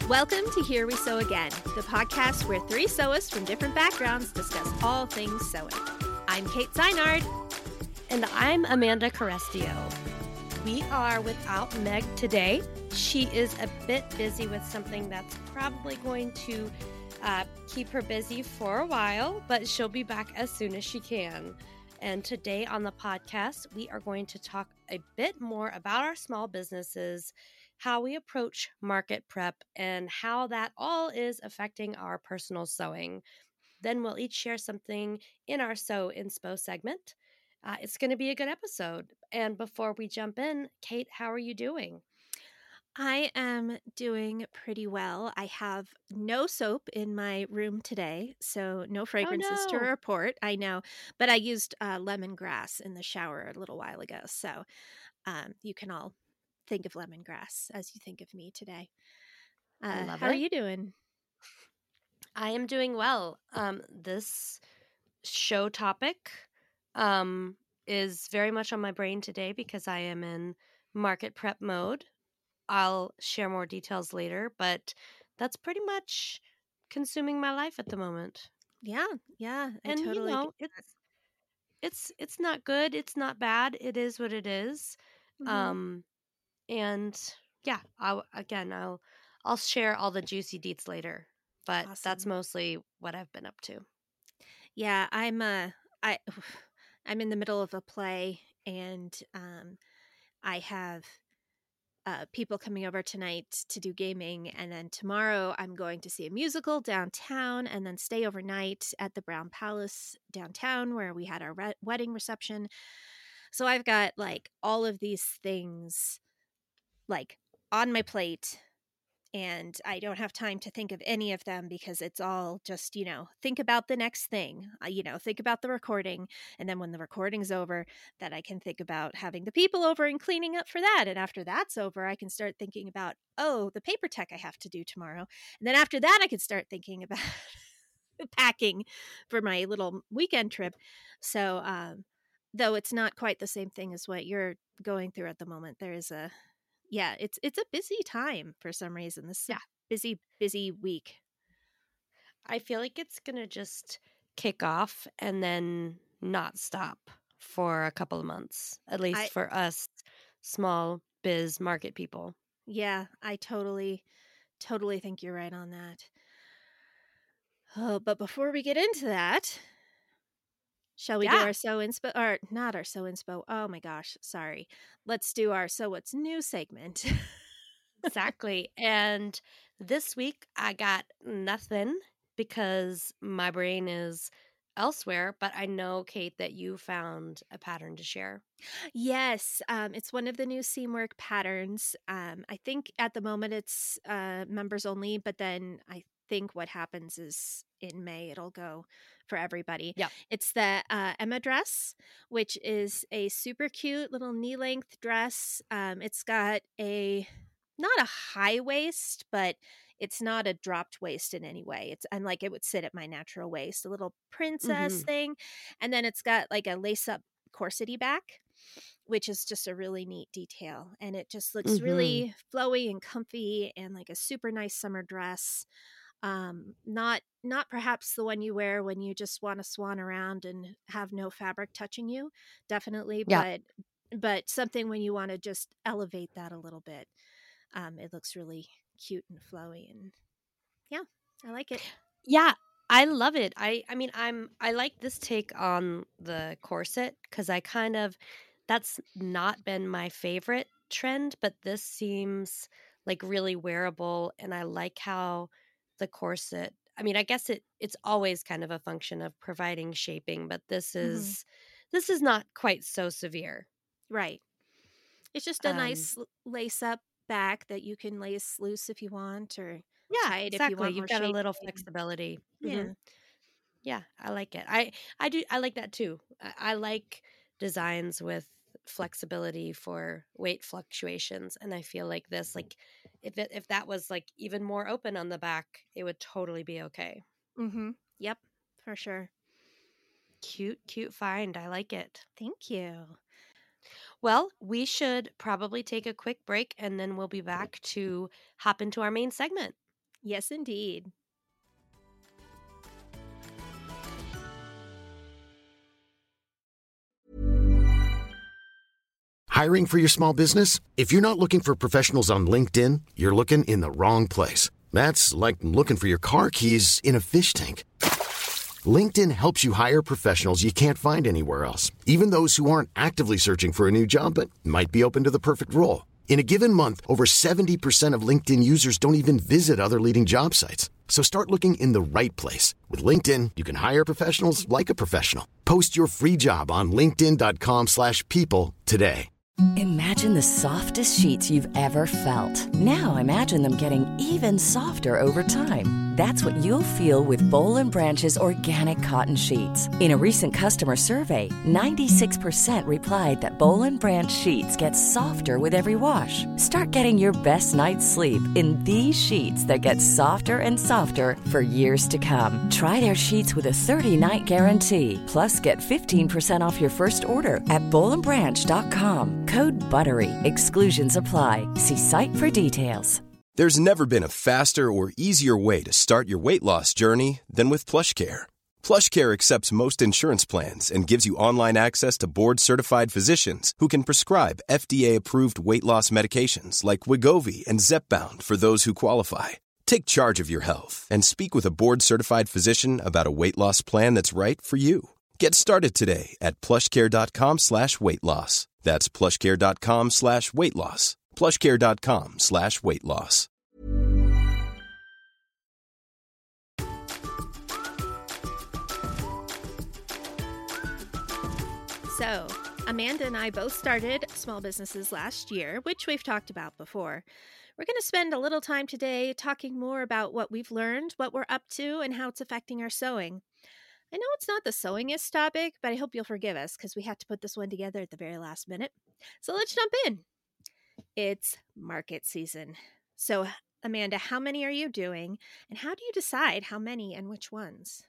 Welcome to Here We Sew Again, the podcast where three sewists from different backgrounds discuss all things sewing. I'm Kate Seinard. And I'm Amanda Carestio. We are without Meg today. She is a bit busy with something that's probably going to keep her busy for a while, but she'll be back as soon as she can. And today on the podcast, we are going to talk a bit more about our small businesses, how we approach market prep, and how that all is affecting our personal sewing. Then we'll each share something in our Sew Inspo segment. It's going to be a good episode. And before we jump in, Kate, how are you doing? I am doing pretty well. I have no soap in my room today, so no fragrances to no. report. I know, but I used lemongrass in the shower a little while ago, so you can all think of lemongrass as you think of me today. I love how it. are you doing? I am doing well. This show topic is very much on my brain today because I am in market prep mode. I'll share more details later, but that's pretty much consuming my life at the moment. Yeah, I And totally get it's not good, it's not bad. It is what it is. that. And yeah, I'll share all the juicy deets later, but that's Awesome. mostly what I've been up to. Yeah, I'm I'm in the middle of a play, and I have people coming over tonight to do gaming, and then tomorrow I'm going to see a musical downtown, and then stay overnight at the Brown Palace downtown where we had our wedding reception. So I've got like all of these things like on my plate, and I don't have time to think of any of them because it's all just, think about the next thing, think about the recording. And then when the recording's over, that I can think about having the people over and cleaning up for that. And after that's over, I can start thinking about, the paper tech I have to do tomorrow. And then after that, I can start thinking about packing for my little weekend trip. So, though it's not quite the same thing as what you're going through at the moment, there is it's a busy time for some reason. This is a busy week. I feel like it's going to just kick off and then not stop for a couple of months, at least for us small biz market people. Yeah, I totally think you're right on that. Oh, but before we get into that, shall we do our Sew Inspo, or not our Sew Inspo? Oh my gosh, sorry. Let's do our Sew What's New segment. Exactly. And this week I got nothing because my brain is elsewhere, but I know, Kate, that you found a pattern to share. Yes, it's one of the new Seamwork patterns. I think at the moment it's members only, but then I think what happens is in May it'll go for everybody. Yeah. It's the Emma dress, which is a super cute little knee-length dress. It's got not a high waist, but it's not a dropped waist in any way. I'm like, it would sit at my natural waist, a little princess thing. And then it's got like a lace-up corsety back, which is just a really neat detail. And it just looks really flowy and comfy and like a super nice summer dress. Not perhaps the one you wear when you just want to swan around and have no fabric touching you, definitely, but something when you want to just elevate that a little bit. It looks really cute and flowy, and yeah, I like it. Yeah, I love it. I mean, I like this take on the corset because that's not been my favorite trend, but this seems like really wearable, and I like how the corset. I mean, I guess it's always kind of a function of providing shaping, but this is not quite so severe. Right. It's just a nice lace up back that you can lace loose if you want, or Yeah, tie it if you exactly. want You've more got a shaping. little flexibility. Yeah. Yeah, I like it. I like that too. I like designs with flexibility for weight fluctuations, and I feel like this, like if that was like even more open on the back, it would totally be okay. Yep, for sure. Cute find. I like it. Thank you. Well, we should probably take a quick break and then we'll be back to hop into our main segment. Yes, indeed. Hiring for your small business? If you're not looking for professionals on LinkedIn, you're looking in the wrong place. That's like looking for your car keys in a fish tank. LinkedIn helps you hire professionals you can't find anywhere else, even those who aren't actively searching for a new job but might be open to the perfect role. In a given month, over 70% of LinkedIn users don't even visit other leading job sites. So start looking in the right place. With LinkedIn, you can hire professionals like a professional. Post your free job on linkedin.com/people today. Imagine the softest sheets you've ever felt. Now imagine them getting even softer over time. That's what you'll feel with Bowl and Branch's organic cotton sheets. In a recent customer survey, 96% replied that Bowl and Branch sheets get softer with every wash. Start getting your best night's sleep in these sheets that get softer and softer for years to come. Try their sheets with a 30-night guarantee. Plus, get 15% off your first order at bowlandbranch.com. Code BUTTERY. Exclusions apply. See site for details. There's never been a faster or easier way to start your weight loss journey than with PlushCare. PlushCare accepts most insurance plans and gives you online access to board-certified physicians who can prescribe FDA-approved weight loss medications like Wegovy and Zepbound for those who qualify. Take charge of your health and speak with a board-certified physician about a weight loss plan that's right for you. Get started today at plushcare.com/weight loss. That's plushcare.com/weight loss. plushcare.com/weight loss. So, Amanda and I both started small businesses last year, which we've talked about before. We're going to spend a little time today talking more about what we've learned, what we're up to, and how it's affecting our sewing. I know it's not the sewingest topic, but I hope you'll forgive us because we had to put this one together at the very last minute. So let's jump in. It's market season. So, Amanda, how many are you doing? And how do you decide how many and which ones?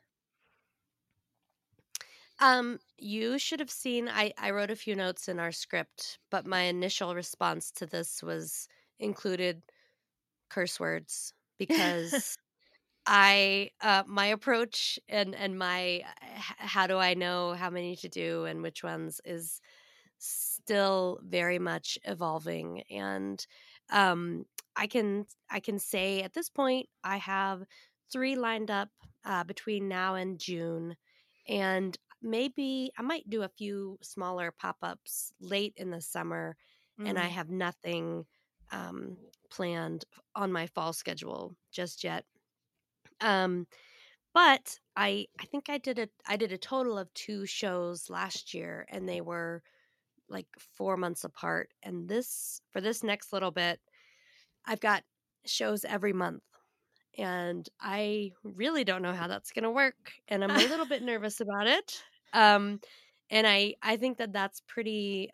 You should have seen I wrote a few notes in our script, but my initial response to this was included curse words because I my approach and my how do I know how many to do and which ones is still very much evolving. And um I can say at this point I have 3 lined up between now and June, and maybe I might do a few smaller pop-ups late in the summer, and I Mm. have nothing um planned on my fall schedule just yet. Um, but I think I did a total of 2 shows last year, and they were like 4 months apart. And this for this next little bit, I've got shows every month, and I really don't know how that's going to work, and I'm a little bit nervous about it. Um, and I think that that's pretty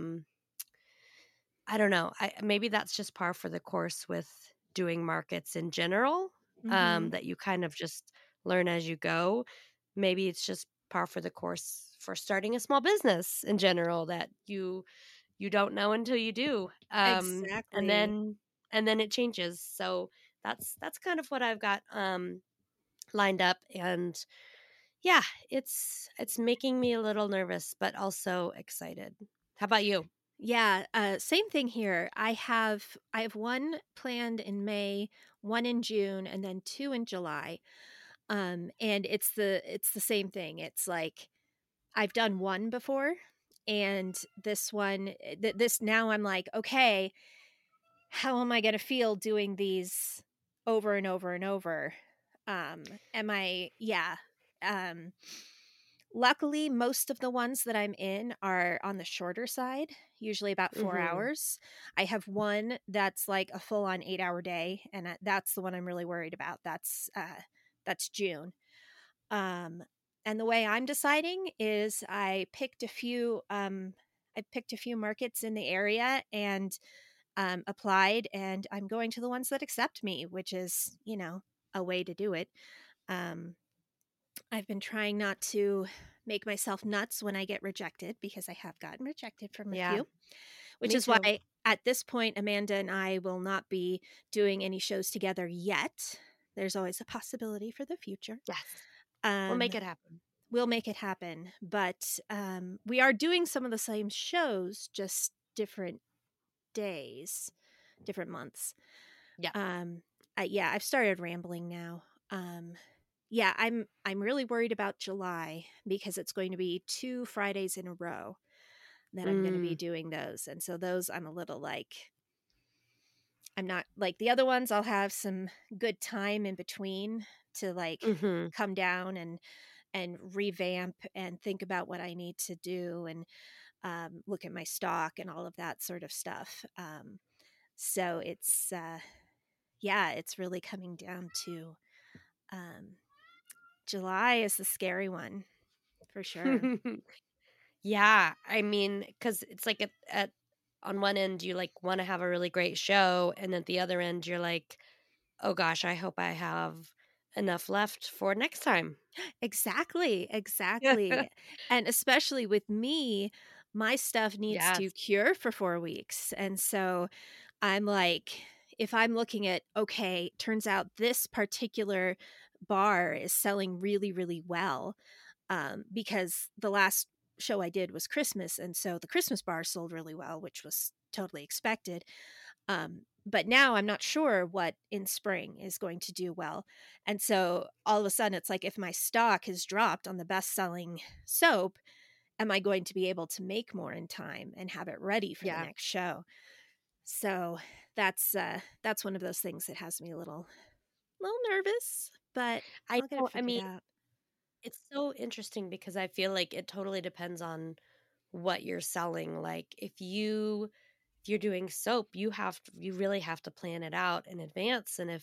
I don't know. Maybe that's just par for the course with doing markets in general, Mm-hmm. that you kind of just learn as you go. Maybe it's just par for the course for starting a small business in general that you don't know until you do. And Exactly. then it changes. So that's kind of what I've got lined up. And yeah, it's making me a little nervous but also excited. How about you? Yeah, same thing here. I have one planned in May, one in June, and then two in July. And it's the same thing. It's like I've done one before, and this one, this now I'm like, okay, how am I going to feel doing these over and over and over? Am I, yeah. Um, Luckily, most of the ones that I'm in are on the shorter side, usually about 4 Mhm. hours. I have one that's like a full on 8-hour day, and that's the one I'm really worried about. That's June. Um, and the way I'm deciding is I picked a few markets in the area and applied, and I'm going to the ones that accept me, which is, a way to do it. Um, I've been trying not to make myself nuts when I get rejected because I have gotten rejected from a Yeah, few, which me is why too. at this point, Amanda and I will not be doing any shows together yet. There's always a possibility for the future. Yes. We'll Um, make it happen. we'll make it happen. But we are doing some of the same shows, just different days, different months. Yeah. Yeah, I've started rambling now. Yeah, I'm really worried about July because it's going to be 2 Fridays in a row that I'm going to be doing those. And so those I'm a little like, I'm not like the other ones. I'll have some good time in between to like Mm-hmm. come down and revamp and think about what I need to do and look at my stock and all of that sort of stuff. So it's yeah, it's really coming down to July is the scary one for sure. Yeah, I mean, because it's like at on one end you like want to have a really great show, and at the other end you're like, oh gosh, I hope I have enough left for next time. Exactly, exactly. And especially with me, my stuff needs to Yes. cure for 4 weeks. And so I'm like, if I'm looking at, okay, turns out this particular bar is selling really, really well, because the last show I did was Christmas. And so the Christmas bar sold really well, which was totally expected. But now I'm not sure what in spring is going to do well. And so all of a sudden, it's like if my stock has dropped on the best selling soap, am I going to be able to make more in time and have it ready for the Yeah. next show? So that's one of those things that has me a little nervous, but I I'll get it know. I figured mean, out. it's so interesting because I feel like it totally depends on what you're selling. Like if you're doing soap, you really have to plan it out in advance. And if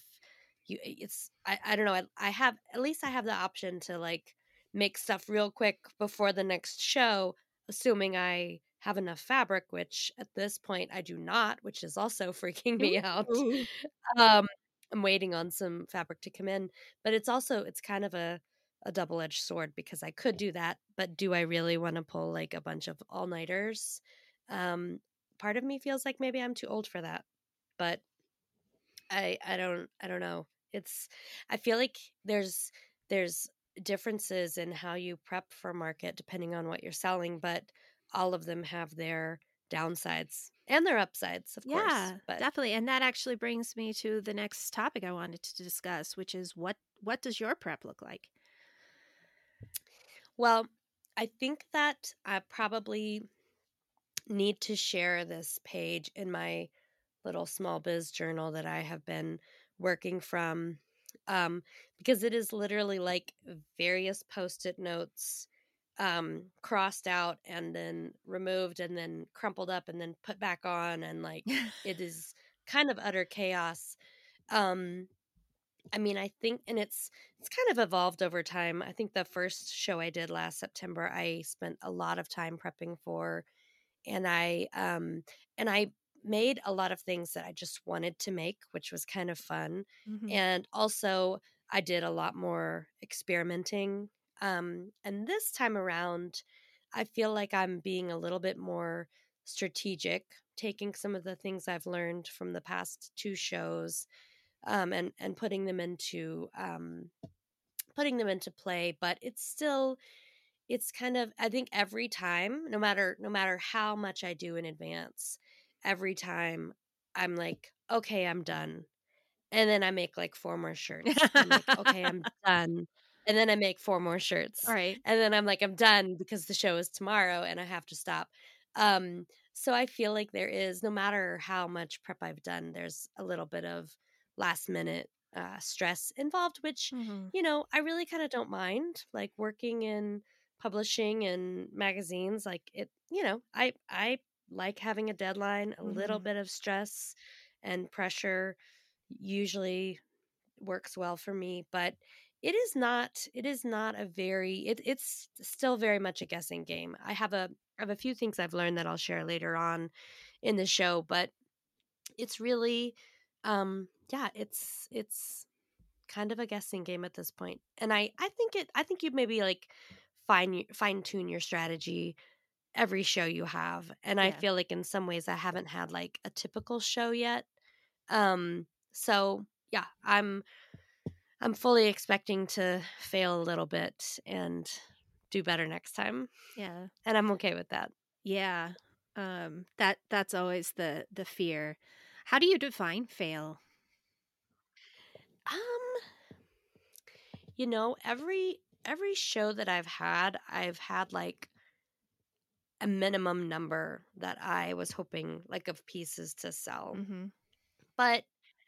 I don't know, I have at least I have the option to like make stuff real quick before the next show, assuming I have enough fabric, which at this point I do not, which is also freaking me out. Ooh. Um, I'm waiting on some fabric to come in, but it's kind of a double-edged sword because I could do that, but do I really want to pull like a bunch of all-nighters? Um, Part of me feels like maybe I'm too old for that, but I don't know. It's I feel like there's differences in how you prep for market depending on what you're selling, but all of them have their downsides and their upsides, of course. Yeah, But definitely. And that actually brings me to the next topic I wanted to discuss, which is what does your prep look like? well, I think that I probably need to share this page in my little small biz journal that I have been working from, um, because it is literally like various post-it notes crossed out and then removed and then crumpled up and then put back on, and like it is kind of utter chaos. um I mean, I think, and it's kind of evolved over time. I think the first show I did last September I spent a lot of time prepping for, and I made a lot of things that I just wanted to make, which was kind of fun. Hmm. And also I did a lot more experimenting. And this time around, I feel like I'm being a little bit more strategic, taking some of the things I've learned from the past two shows, and putting them into play. But it's kind of, I think every time, no matter how much I do in advance, every time I'm like, okay, I'm done. And then I make like four more shirts. I'm like, okay, I'm done. And then I make four more All shirts. right. And then I'm like, I'm done because the show is tomorrow and I have to stop. Um, so I feel like there is, no matter how much prep I've done, there's a little bit of last minute stress involved, which, Hmm. I really kind of don't mind. Like working in publishing and magazines, like I like having a deadline. A little Hmm. bit of stress and pressure usually works well for me, but it is not a very it's still very much a guessing game. I have a few things I've learned that I'll share later on in the show, but it's really yeah, it's kind of a guessing game at this point. And I think you maybe like fine tune your strategy every show you have. And I Yeah. feel like in some ways I haven't had like a typical show yet. So yeah, I'm fully expecting to fail a little bit and do better next time. Yeah. And I'm okay with that. Yeah. That's always the fear. How do you define fail? Um, every show that I've had like a minimum number that I was hoping like of pieces to sell. Mhm. But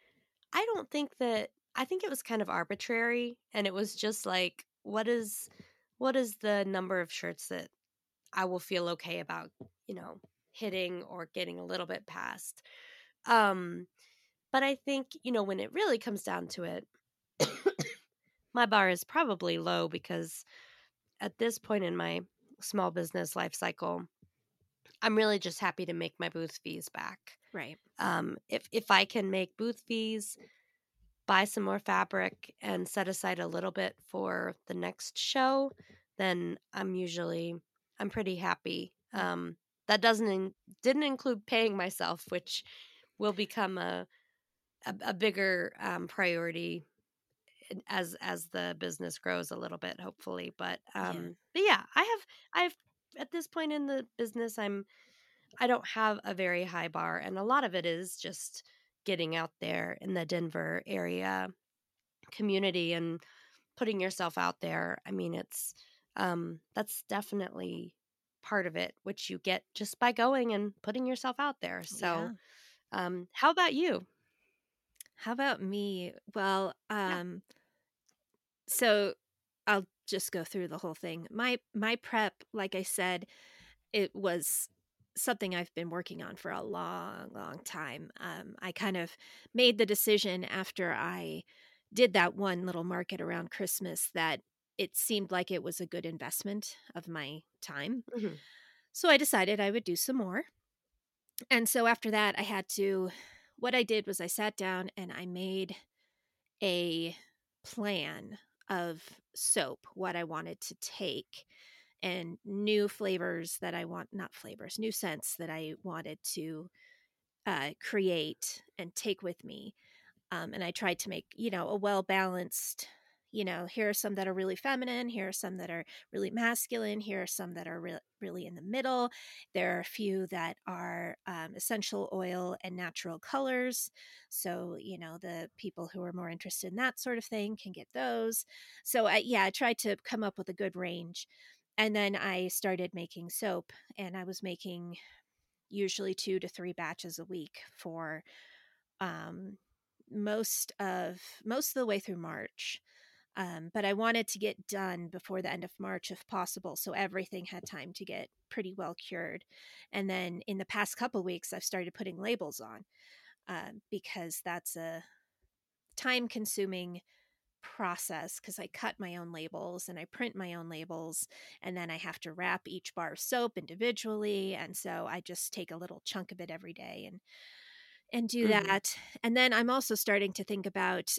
I think it was kind of arbitrary, and it was just like what is the number of shirts that I will feel okay about, hitting or getting a little bit past. Um but I think, when it really comes down to it, my bar is probably low because at this point in my small business life cycle, I'm really just happy to make my booth fees back. Right. If I can make booth fees, buy some more fabric, and set aside a little bit for the next show, then I'm pretty happy. Mm. That didn't include paying myself, which will become a bigger priority as the business grows a little bit, hopefully. Yeah. But yeah, I've at this point in the business, I don't have a very high bar, and a lot of it is just getting out there in the Denver area community and putting yourself out there. I mean, that's definitely part of it, which you get just by going and putting yourself out there. So, Yeah. how about you? How about me? Well, Yeah. so I'll just go through the whole thing. My prep, like I said, it was something I've been working on for a long, long time. I kind of made the decision after I did that one little market around Christmas that it seemed like it was a good investment of my time. Hmm. So I decided I would do some more. And so after that, what I did was I sat down and I made a plan of soap, what I wanted to take, and new flavors that I want, not flavors, new scents that I wanted to create and take with me. And I tried to make, a well balanced, here are some that are really feminine, here are some that are really masculine, here are some that are really in the middle. There are a few that are essential oil and natural colors. So, the people who are more interested in that sort of thing can get those. So, I tried to come up with a good range. And then I started making soap, and I was making usually 2 to 3 batches a week for um, most of the way through March. But I wanted to get done before the end of March if possible, so everything had time to get pretty well cured. And then in the past couple weeks, I've started putting labels on because that's a time-consuming process because I cut my own labels and I print my own labels, and then I have to wrap each bar of soap individually. And so I just take a little chunk of it every day and do Hmm. that. And then I'm also starting to think about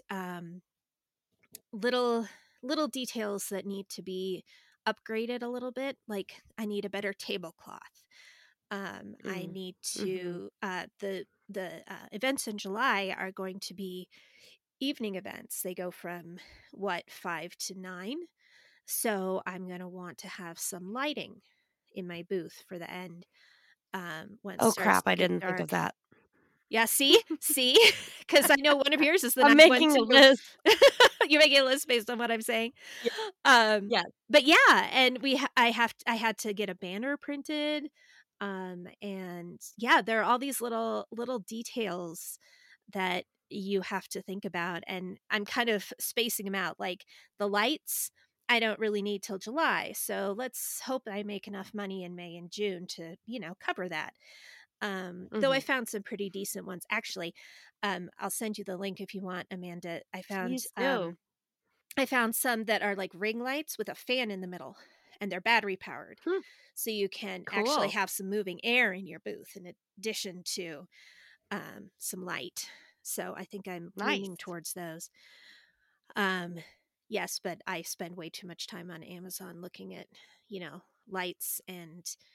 little little details that need to be upgraded a little bit. Like I need a better tablecloth. I need Hmm. to the events in July are going to be evening events. They go from 5 to 9. So I'm going to want to have some lighting in my booth for the end when it Oh starts crap! to I get didn't think of dark. that. Yeah, see, because I know one of yours is the I'm next one making a too. list. You're making a list based on what I'm saying. Yeah. Um, Yeah. but yeah, and I had to get a banner printed. And yeah, there are all these little details that you have to think about, and I'm kind of spacing them out. Like the lights, I don't really need till July, so let's hope I make enough money in May and June to cover that. Though I Hmm. found some pretty decent ones. Actually, I'll send you the link if you want, Amanda. Please do. I found some that are like ring lights with a fan in the middle, and they're battery powered. Hmm. So you can actually Cool. have some moving air in your booth in addition to some light. So I think I'm leaning Nice. towards those. Um, yes, but I spend way too much time on Amazon looking at, lights and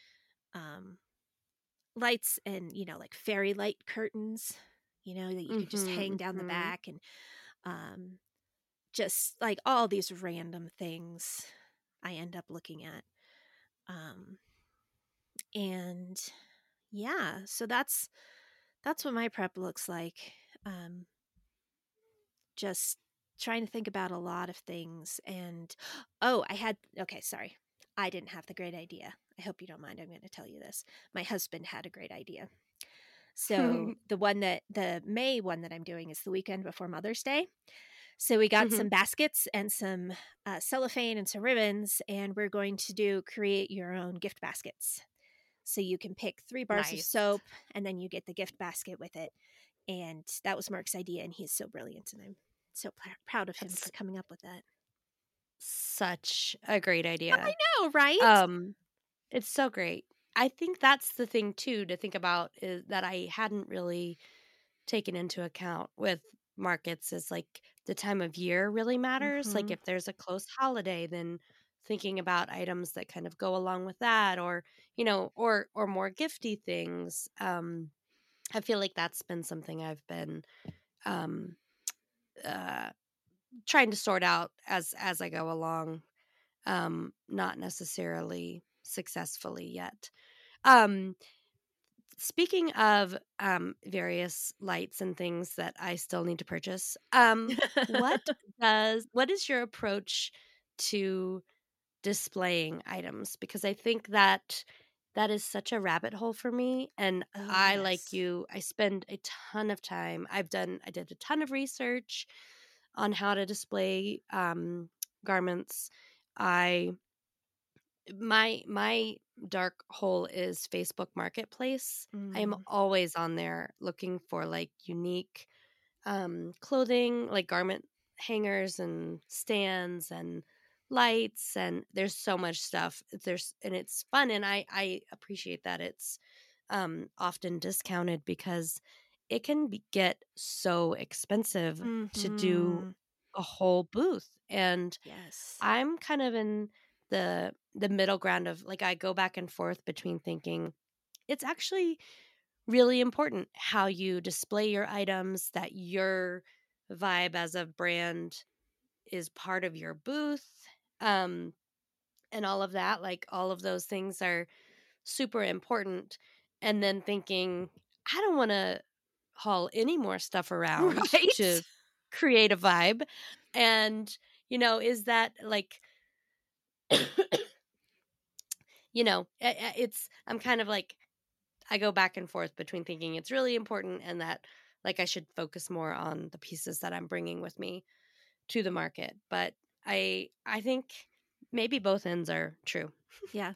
um, lights and, like fairy light curtains, that you could just hang down the Mhm. back, and um, just like all these random things I end up looking at. Um, and yeah, so that's what my prep looks like. Um, just trying to think about a lot of things. And oh, okay, sorry. I didn't have the great idea. I hope you don't mind. I'm going to tell you this. My husband had a great idea. So the May one that I'm doing is the weekend before Mother's Day. So we got some Mhm. baskets and some cellophane and some ribbons, and we're going to create your own gift baskets. So you can pick 3 bars of Nice. soap, and then you get the gift basket with it. And that was Mark's idea, and he's so brilliant, and I'm so proud of him for That's coming up with that. such a great I idea. know, right? Um, it's so great. I think that's the thing too to think about is that I hadn't really taken into account with markets is like the time of year really matters. Like Mhm. if there's a close holiday, then thinking about items that kind of go along with that or, or more gifty things. I feel like that's been something I've been um uh trying to sort out as I go along. Not necessarily successfully yet. Um Speaking of various lights and things that I still need to purchase, what is your approach to displaying items? Because I think that that is such a rabbit hole for me, and Oh, I like yes. you. I spend a ton of time. I did a ton of research on how to display garments. I my dark hole is Facebook Marketplace. I am Mm. always on there looking for like unique clothing, like garment hangers and stands and lights, and there's so much stuff. And it's fun, and I appreciate that it's often discounted because it can get so expensive to do Mhm. a whole booth. And Yes. I'm kind of in the middle ground of like I go back and forth between thinking it's actually really important how you display your items, that your vibe as a brand is part of your booth, um, and all of that. Like all of those things are super important. And then thinking, I don't want to haul any more stuff around Right? to create a vibe. And, is that like I'm kind of like, I go back and forth between thinking it's really important and that like I should focus more on the pieces that I'm bringing with me to the market. But I think maybe both ends are true. Yeah.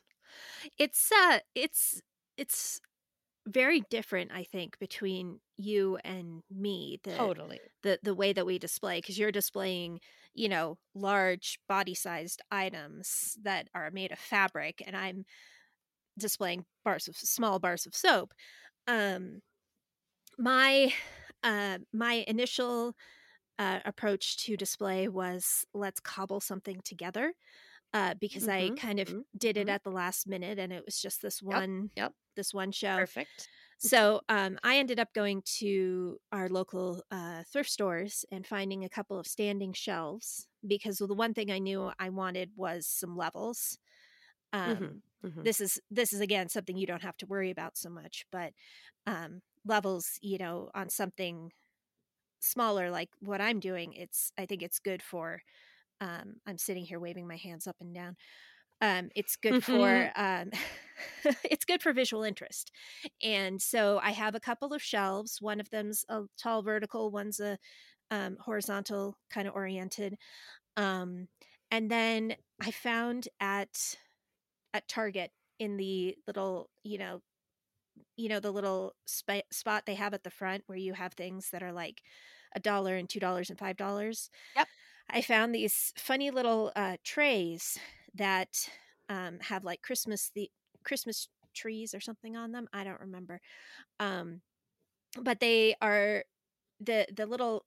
It's very different, I think, between you and me, Totally. the way that we display, because you're displaying, large body-sized items that are made of fabric, and I'm displaying small bars of soap. Um, my my initial approach to display was, let's cobble something together, because I Mm-hmm. kind of Mm-hmm. did it Mm-hmm. at the last minute, and it was just Yep. Yep. this one show. Perfect. So I ended up going to our local thrift stores and finding a couple of standing shelves, because the one thing I knew I wanted was some levels. Mm-hmm. Um, Mm-hmm. this is again something you don't have to worry about so much, but levels, on something smaller like what I'm doing, I think it's good for. I'm sitting here waving my hands up and down. It's good for it's good for visual interest. And so I have a couple of shelves. One of them's a tall vertical, one's a horizontal kind of oriented. Um, and then I found at Target, in the little, the little spot they have at the front where you have things that are like $1 and $2 and $5. Yep. I found these funny little trays that have like Christmas trees or something on them. I don't remember, um, but they are the little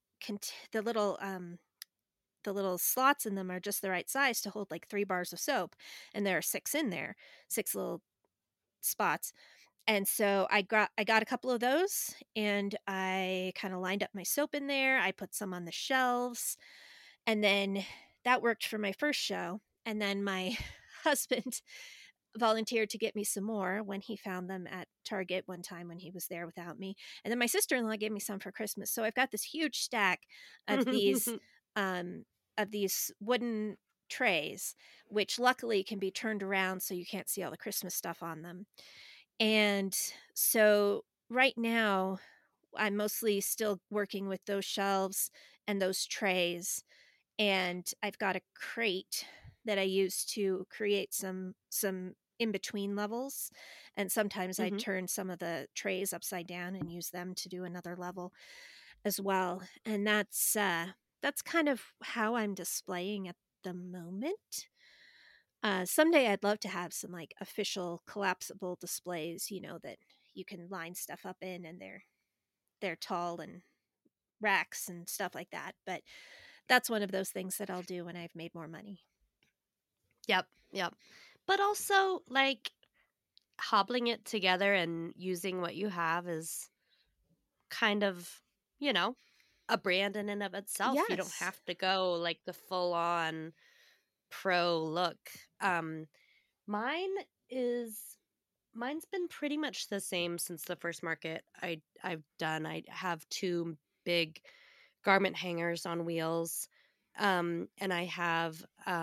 the little slots in them are just the right size to hold like 3 bars of soap, and there are 6 in there, 6 little spots. And so I got a couple of those, and I kind of lined up my soap in there. I put some on the shelves, and then that worked for my first show. And then my husband volunteered to get me some more when he found them at Target one time when he was there without me. And then my sister-in-law gave me some for Christmas. So I've got this huge stack of um these wooden trays, which luckily can be turned around so you can't see all the Christmas stuff on them. And so right now I'm mostly still working with those shelves and those trays, and I've got a crate that I use to create some in between levels, and sometimes I Mhm. turn some of the trays upside down and use them to do another level as well. And that's kind of how I'm displaying at the moment. Someday I'd love to have some like official collapsible displays, that you can line stuff up in, and they're tall and racks and stuff like that. But that's one of those things that I'll do when I've made more money. Yep, yep. But also, like, hobbling it together and using what you have is kind of, you know, a brand in and of itself. You don't Yes. have to go like the full on pro look. Um mine is mine's been pretty much the same since the first market I've done. I have two big garment hangers on wheels. And I have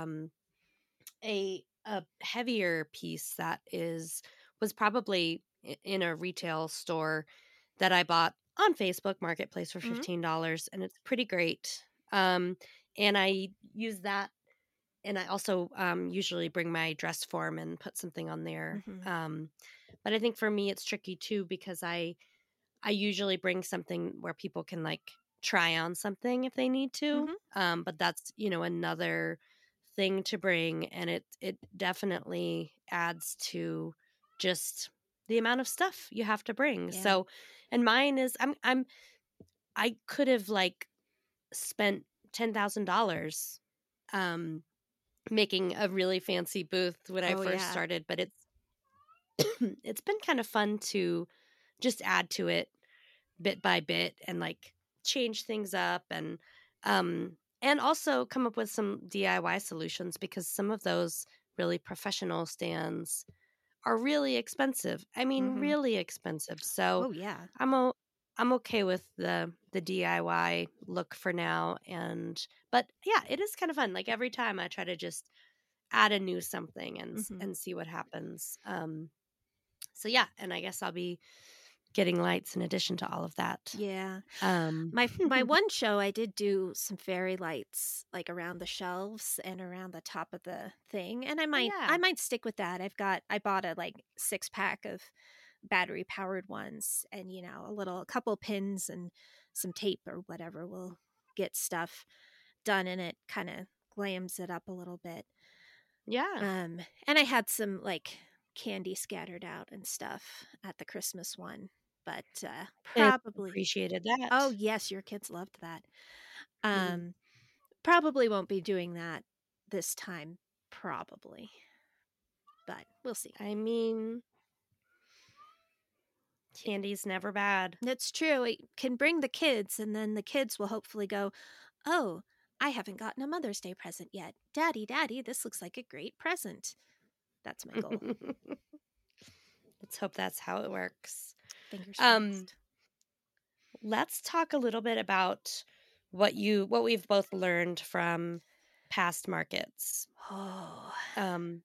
a heavier piece that was probably in a retail store that I bought on Facebook Marketplace for Mhm. $15, and it's pretty great. And I use that, and I also usually bring my dress form and put something on there. Mhm. But I think for me it's tricky too because I usually bring something where people can like try on something if they need to. Mhm. But that's, another thing to bring, and it definitely adds to just the amount of stuff you have to bring. Yeah. So, and mine is I could have like spent $10,000 um making a really fancy booth when I Oh first yeah. started, but it's it's been kind of fun to just add to it bit by bit and like change things up and also come up with some DIY solutions because some of those really professional stands are really expensive. I mean, Mhm. really expensive. So Oh yeah. I'm o- I'm okay with the DIY look for now, and but yeah, it is kind of fun. Like every time I try to just add a new something Mhm. and see what happens. So yeah, and I guess I'll be getting lights in addition to all of that. Yeah. Um, My one show, I did do some fairy lights like around the shelves and around the top of the thing, and I oh might I yeah. might stick with that. I bought a like 6 pack of battery powered ones, and a couple pins and some tape or whatever will get stuff done, and it kind of glams it up a little bit. Yeah. And I had some like candy scattered out and stuff at the Christmas one, but And probably. appreciated Oh that. yes, your kids loved that. Mhm. Um, Probably won't be doing that this time, probably, but we'll see. I mean, candy's never bad. It's true. It can bring the kids, and then the kids will hopefully go, "Oh, I haven't gotten a Mother's Day present yet. Daddy, Daddy, this looks like a great present." That's my goal. Let's hope that's how it works. Fingers Um, crossed. let's talk a little bit about what we've both learned from past markets. Oh, Um,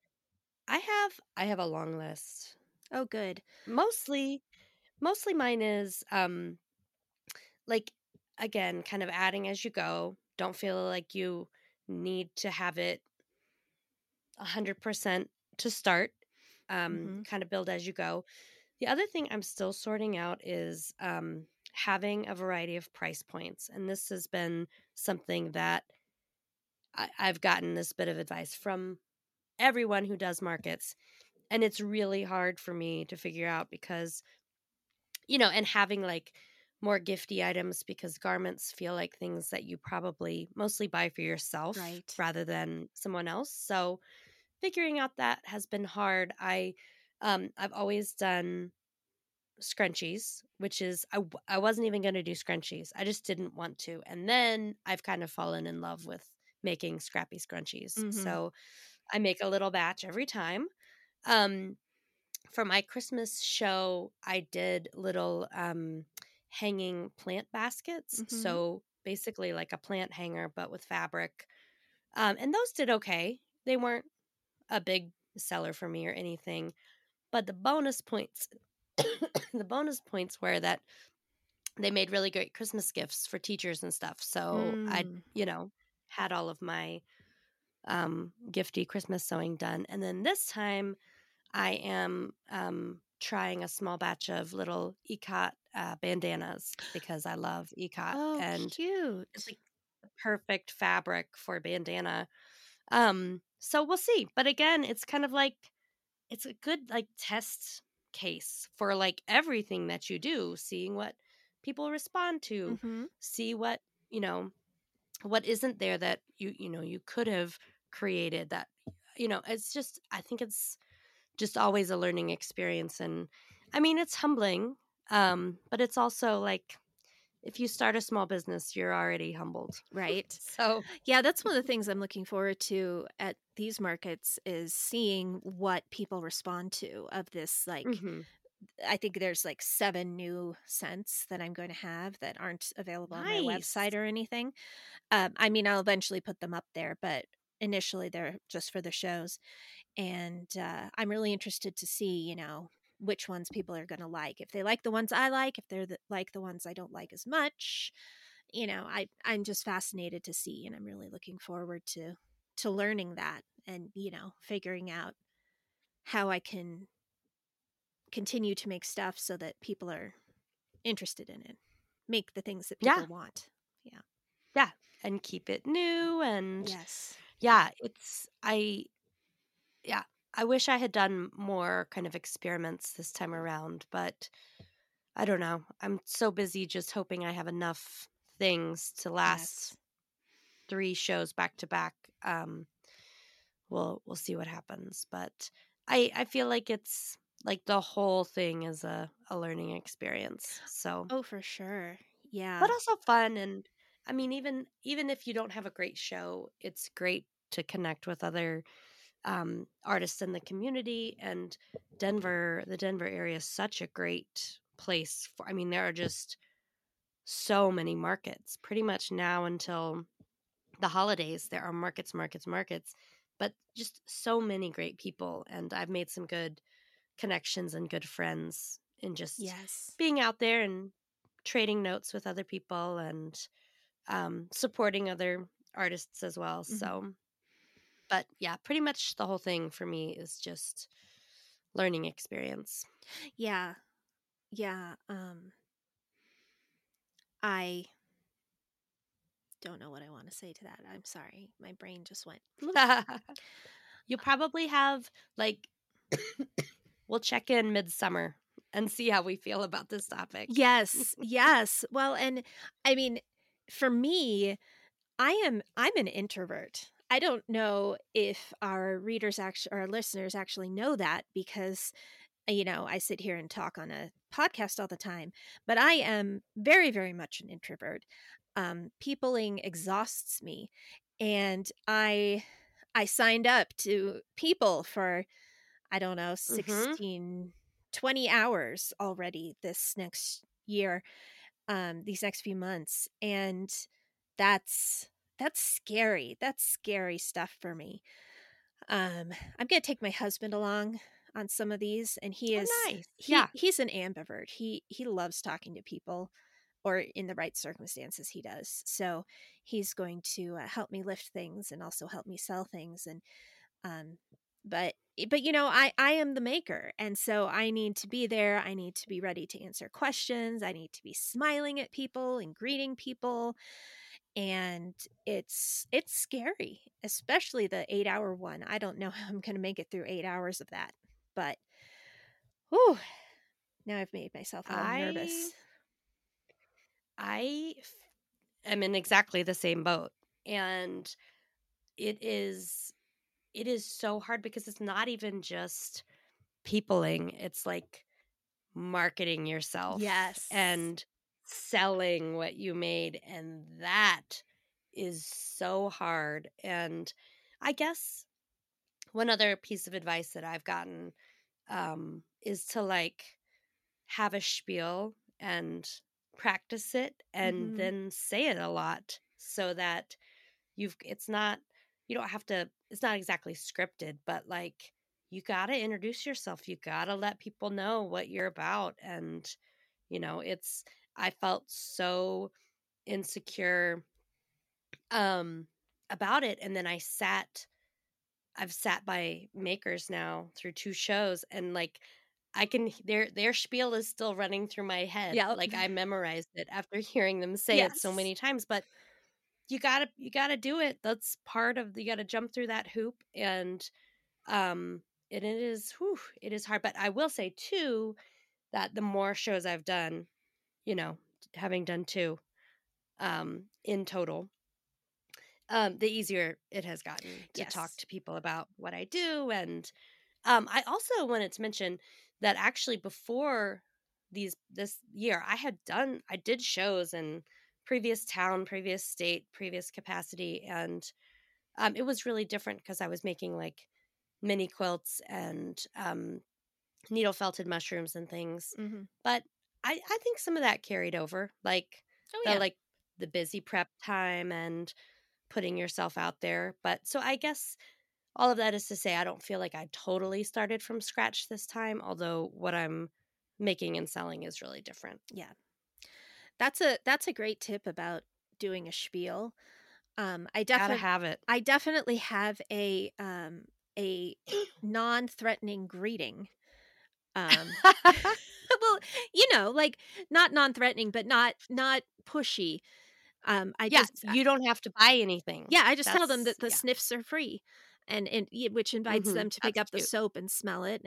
I have a long list. oh, good. Mostly mine is like again, kind of adding as you go. Don't feel like you need to have it 100% to start. Mm-hmm. Kind of build as you go. The other thing I'm still sorting out is having a variety of price points. And this has been something that I've gotten this bit of advice from everyone who does markets. And it's really hard for me to figure out because, and having like more gifty items because garments feel like things that you probably mostly buy for yourself Right. rather than someone else. So figuring out that has been hard. I've always done scrunchies, which is I wasn't even going to do scrunchies. I just didn't want to. And then I've kind of fallen in love with making scrappy scrunchies. Mhm. So I make a little batch every time. Um, for my Christmas show, I did little hanging plant baskets. Mhm. So basically like a plant hanger, but with fabric. And those did okay. They weren't a big seller for me or anything. But the bonus points, the bonus points were that they made really great Christmas gifts for teachers and stuff. So I, Mm. had all of my gifty Christmas sewing done. And then this time I am trying a small batch of little Ecot bandanas because I love Ecot Oh, and it's cute. like the perfect fabric for a bandana. So we'll see. But again, it's kind of like it's a good like test case for like everything that you do, seeing what people respond to, Mhm. see what isn't there that you could have created that it's just I think it's just always a learning experience. And I mean it's humbling, but it's also like if you start a small business you're already humbled. Right. So Yeah, that's one of the things I'm looking forward to at these markets is seeing what people respond to of this. Like, mhm. I think there's like 7 new scents that I'm going to have that aren't available on my website Nice. or anything. I mean, I'll eventually put them up there, but initially they're just for the shows. And I'm really interested to see, which ones people are going to like. If they like the ones I like, if they're like the ones I don't like as much, I'm just fascinated to see, and I'm really looking forward to learning that and figuring out how I can continue to make stuff so that people are interested in it, make the things that Yeah. people want. Yeah. Yeah. And keep it new. And Yes. yeah, yeah, I wish I had done more kind of experiments this time around, but I don't know. I'm so busy just hoping I have enough things to last Yes. 3 shows back to back. Um, we'll see what happens, but I feel like it's like the whole thing is a learning experience. So, Oh, for sure. but Yeah. also fun. And I mean, even if you don't have a great show, it's great to connect with other artists in the community. And the Denver area is such a great place for, I mean, there are just so many markets pretty much now until the holidays. There are markets, but just so many great people. And I've made some good connections and good friends in just Yes. being out there and trading notes with other people and supporting other artists as well. Mhm. So, but yeah, pretty much the whole thing for me is just learning experience. Yeah. Yeah. I don't know what I want to say to that. I'm sorry. My brain just went floop. You'll probably have like we'll check in midsummer and see how we feel about this topic. Yes. Yes. Well, and I mean, for me, I'm an introvert. I don't know if our readers actually or our listeners actually know that because I sit here and talk on a podcast all the time, but I am very, very much an introvert. Peopling exhausts me, and I signed up to people for I don't know Mhm. 20 hours already this next year, these next few months, and that's that's scary. That's scary stuff for me. I'm gonna take my husband along on some of these, and he Oh, is nice. he Yeah. he's an ambivert. He loves talking to people, or in the right circumstances, he does. So he's going to help me lift things and also help me sell things. And um, but I am the maker, and so I need to be there. I need to be ready to answer questions. I need to be smiling at people and greeting people, and it's scary, especially the 8-hour one. I don't know how I'm going to make it through 8 hours of that, but whew, now I've made myself all I nervous. I f- am in exactly the same boat. And it is it is so hard because it's not even just peopling. It's like marketing yourself Yes. and selling what you made. And that is so hard. And I guess one other piece of advice that I've gotten is to like have a spiel and practice it and Mhm. then say it a lot so that it's not, you don't have to, it's not exactly scripted, but like you got to introduce yourself. You got to let people know what you're about. And, I felt so insecure about it. And then I've sat by makers now through 2 shows, and like I can their spiel is still running through my head. Yep. Like I memorized it after hearing them say it so Yes. many times, but you got to do it. That's part of, you got to jump through that hoop. And it is it is hard, but I will say too that the more shows I've done, you know, having done 2 in total, the easier it has gotten to talk Yes. to people about what I do. And I also wanted to mention that actually before this year, I did shows in previous town, previous state, previous capacity, and it was really different because I was making like mini quilts and needle felted mushrooms and things. Mhm. But I think some of that carried over, Oh, yeah. like the busy prep time and putting yourself out there. But so I guess all of that is to say I don't feel like I totally started from scratch this time, although what I'm making and selling is really different. Yeah. That's a great tip about doing a spiel. Um, I Gotta definitely have it. I definitely have a non-threatening greeting. Well, like not non-threatening, but not pushy. I Yeah, just you don't have to buy anything. yeah, I just tell them That's that the yeah. sniffs are free, which invites them to pick That's up the cute. soap and smell it,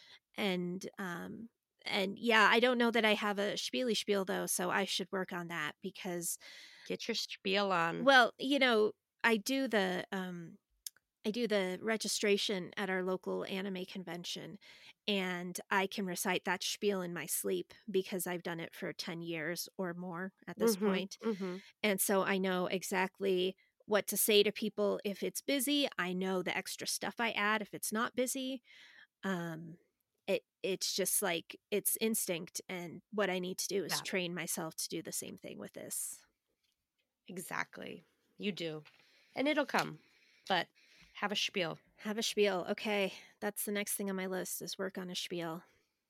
and yeah, I don't know that I have a spiel though, so I should work on that because, Get your spiel on. well, I do the I do the registration at our local anime convention, and I can recite that spiel in my sleep because I've done it for 10 years or more at this point. Mm-hmm. And so I know exactly what to say to people if it's busy. I know the extra stuff I add if it's not busy. Um it's just like it's instinct, and what I need to do is Yeah, train myself to do the same thing with this. exactly. You do. And it'll come. But have a spiel. Have a spiel. Okay, that's the next thing on my list is work on a spiel.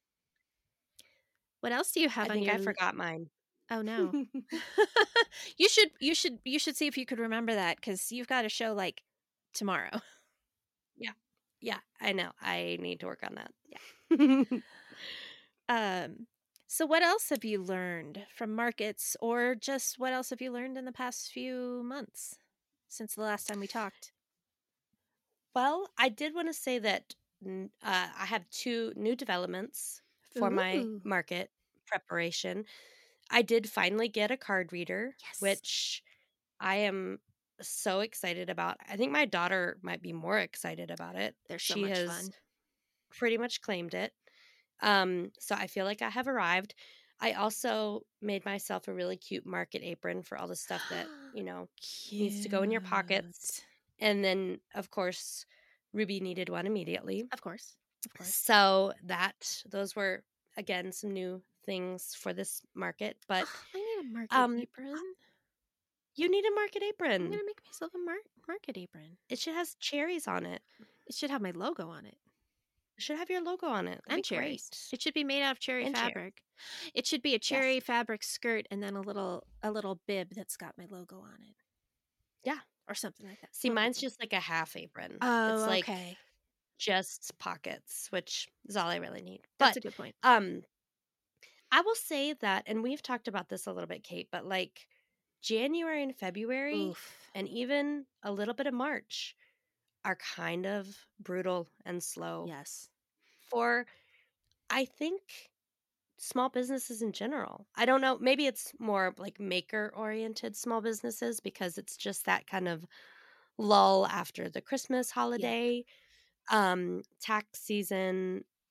What else do you have I on think I your forgot mine. Oh no. You should see if you could remember that cuz you've got a show like tomorrow. Yeah. Yeah, I know. I need to work on that. Yeah. Um so what else have you learned from markets, or just what else have you learned in the past few months since the last time we talked? Well, I did want to say that I have 2 new developments for my Ooh. market preparation. I did finally get a card reader, Yes. which I am so excited about. I think my daughter might be more excited about it. They're so She much has fun. pretty much claimed it. So I feel like I have arrived. I also made myself a really cute market apron for all the stuff that, needs to go in your pockets. Cute. And then, of course, Ruby needed one immediately. Of course. Of course. So those were, again, some new things for this market. But I need a market um, apron. you need a market I'm apron. going to make myself a market apron. It should have cherries on it. It should have my logo on it. It should have your logo on it. That'd And be cherries. great. It should be made out of cherry And cherry. fabric. It should be a cherry fabric skirt and then a little bib that's got my logo on it. Yeah. Or something like that. See, mine's just like a half apron. Oh, it's like okay. just pockets, which is all I really need. That's But a good point. I will say that, and we've talked about this a little bit, Kate, but like January and February Oof. and even a little bit of March are kind of brutal and slow Yes. for, I think, small businesses in general. I don't know. Maybe it's more like maker oriented small businesses because it's just that kind of lull after the Christmas holiday, tax season.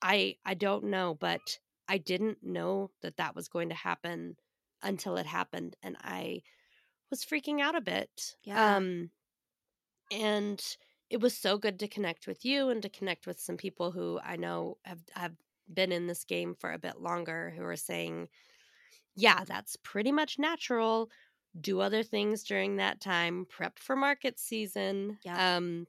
I don't know, but I didn't know that that was going to happen until it happened, and I was freaking out a bit. Yeah. And it was so good to connect with you and to connect with some people who I know have been in this game for a bit longer, who are saying, yeah, that's pretty much natural. Do other things during that time, prep for market season. Yep.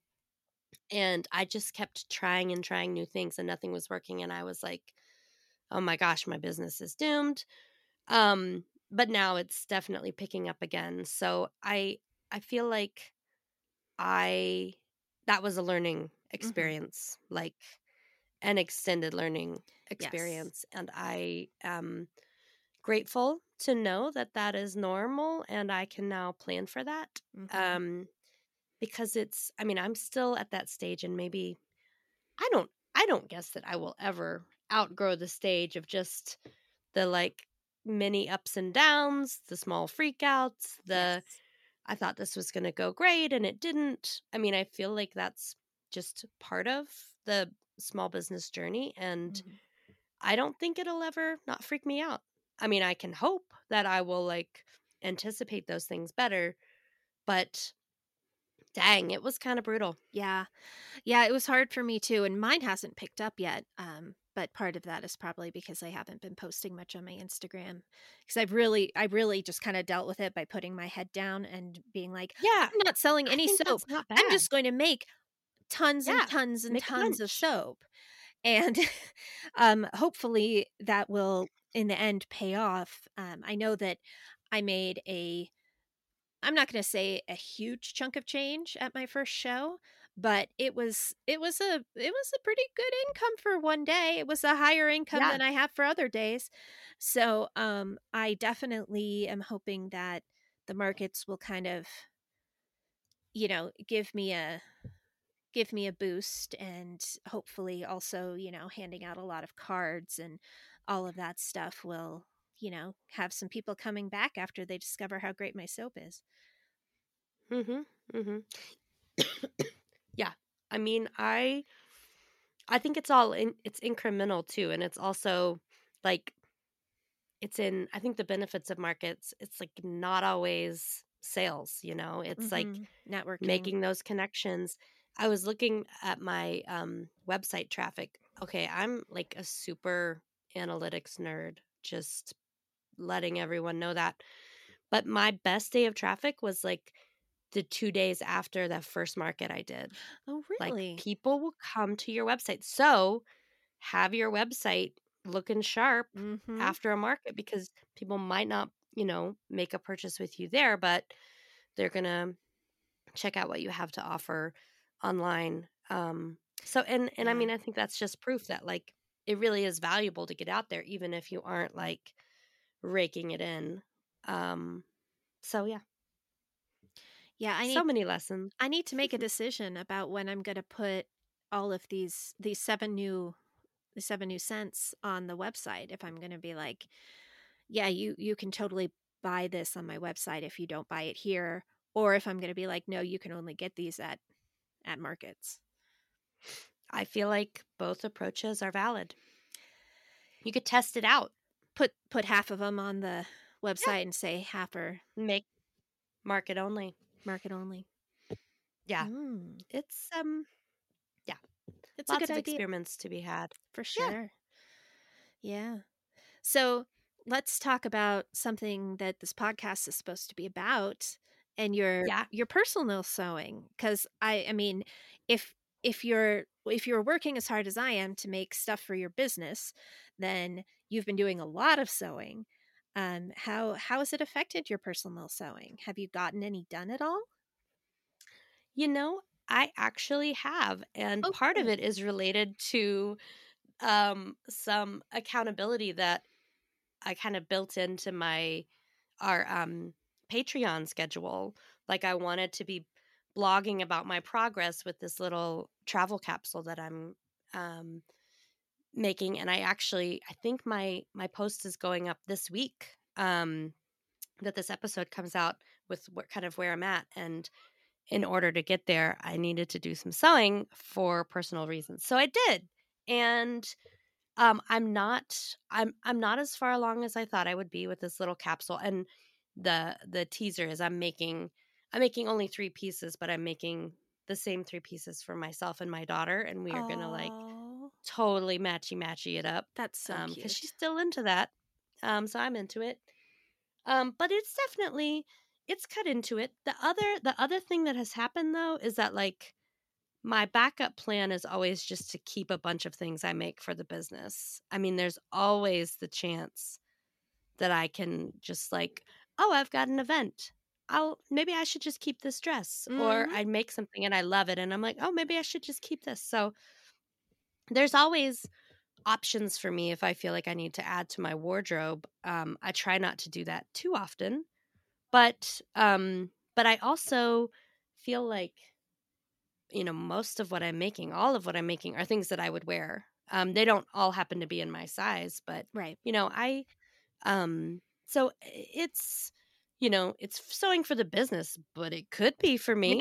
And I just kept trying and trying new things, and nothing was working. And I was like, oh my gosh, my business is doomed. But now it's definitely picking up again. So I feel like I that was a learning Mhm. experience, like an extended learning Yes. experience, and I am grateful to know that that is normal and I can now plan for that. Mhm. Um because it's, I mean, I'm still at that stage, and maybe I don't guess that I will ever outgrow the stage of just the like many ups and downs, the small freakouts, the Yes. I thought this was going to go great and it didn't. I mean, I feel like that's just part of the small business journey, and Mhm. I don't think it'll ever not freak me out. I mean, I can hope that I will like anticipate those things better, but dang, it was kind of brutal. Yeah. Yeah, it was hard for me too, and mine hasn't picked up yet. But part of that is probably because I haven't been posting much on my Instagram. Because I really just kind of dealt with it by putting my head down and being like, Yeah, I'm not selling I any think soap. that's not I'm bad. just going to make tons and Yeah, tons and make a tons of bunch. soap. And hopefully that will in the end pay off. I know that I made a I'm not going to say a huge chunk of change at my first show, but it was a pretty good income for one day. It was a higher income Yeah. than I have for other days. So, I definitely am hoping that the markets will kind of, give me a boost, and hopefully also, handing out a lot of cards and all of that stuff will, have some people coming back after they discover how great my soap is. Mhm. Mhm. Yeah. I mean, I think it's all it's incremental too, and it's also like it's in I think the benefits of markets, it's like not always sales, you know. It's like Networking. making those connections. I was looking at my website traffic. Okay, I'm like a super analytics nerd, just letting everyone know that. But my best day of traffic was like the 2 days after that first market I did. Oh, Like really? people will come to your website. So, have your website looking sharp Mhm. after a market, because people might not, make a purchase with you there, but they're going to check out what you have to offer online. So and I Yeah. mean, I think that's just proof that like it really is valuable to get out there even if you aren't like raking it in. Um so yeah, Yeah, so many lessons. I need to make a decision about when I'm gonna put all of these 7 new scents on the website. If I'm gonna be like, "Yeah, you can totally buy this on my website if you don't buy it here," or if I'm gonna be like, "No, you can only get these at markets." I feel like both approaches are valid. You could test it out. Put half of them on the Yeah. website and say half are Make market only. market only. Yeah. Mm, It's yeah, it's a lots good of idea experiments to be had. for Yeah. sure. Yeah. So let's talk about something that this podcast is supposed to be about, and Yeah. your personal sewing. Because I mean, if if you're working as hard as I am to make stuff for your business, then you've been doing a lot of sewing. How has it affected your personal sewing? Have you gotten any done at all? You know, I actually have, and Oh, part of good. it is related to some accountability that I kind of built into my our Patreon schedule. Like I wanted to be blogging about my progress with this little travel capsule that I'm um making, and I think my post is going up this week, that this episode comes out with what kind of where I'm at. And in order to get there, I needed to do some sewing for personal reasons. So I did. And I'm not. I'm not as far along as I thought I would be with this little capsule. And the teaser is I'm making only 3 pieces, but I'm making the same 3 pieces for myself and my daughter, and we are gonna like Oh, totally matchy it up. that's so Because she's cute. still into that. So I'm into it. But it's cut into it. The other thing that has happened though is that like my backup plan is always just to keep a bunch of things I make for the business. I mean, there's always the chance that I can just like, oh, I've got an event. Maybe I should just keep this dress. Or Mhm. I make something and I love it and I'm like, oh, maybe I should just keep this. So there's always options for me if I feel like I need to add to my wardrobe. I try not to do that too often, but I also feel like most of what I'm making, all of what I'm making, are things that I would wear. They don't all happen to be in my size, but Right. I so it's sewing for the business, but it could be for me.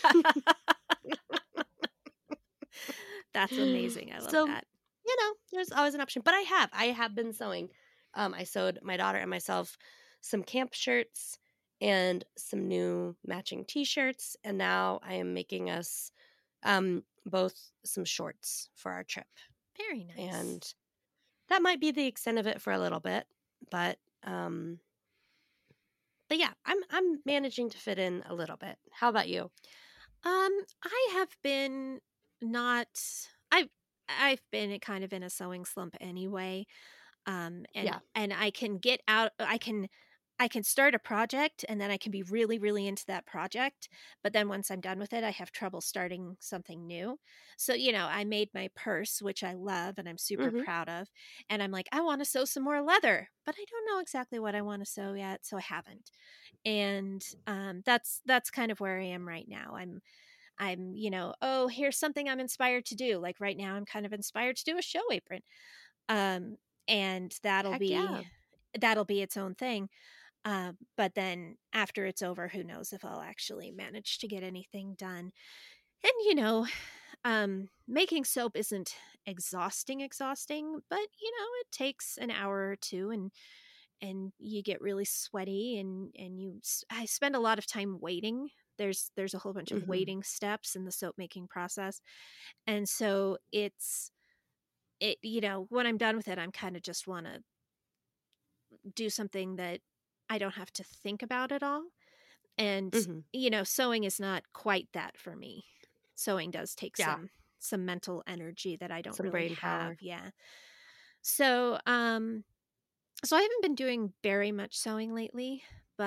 That's amazing. I love So, that. there's always an option. But I have been sewing. I sewed my daughter and myself some camp shirts and some new matching t-shirts, and now I am making us both some shorts for our trip. Very nice. And that might be the extent of it for a little bit, but um but yeah, I'm managing to fit in a little bit. How about you? I have been not I've I've been kind of in a sewing slump anyway. And Yeah. I can get out I can start a project and then I can be really, really into that project. But then once I'm done with it, I have trouble starting something new. So, I made my purse, which I love and I'm super Mhm. proud of. And I'm like, I want to sew some more leather, but I don't know exactly what I want to sew yet. So I haven't. And that's kind of where I am right now. I'm, oh, here's something I'm inspired to do. Like right now, I'm kind of inspired to do a show apron. Um, and Heck yeah. that'll be its own thing. But then after it's over, who knows if I'll actually manage to get anything done. And making soap isn't exhausting, but it takes an hour or two, and you get really sweaty, and I spend a lot of time waiting. There's a whole bunch of Mhm. waiting steps in the soap making process. And so when I'm done with it, I'm kind of just want to do something that I don't have to think about at all. And, Mhm. sewing is not quite that for me. Sewing does take Yeah. some mental energy that I don't Some really brain have. power. Yeah. So, so I haven't been doing very much sewing lately,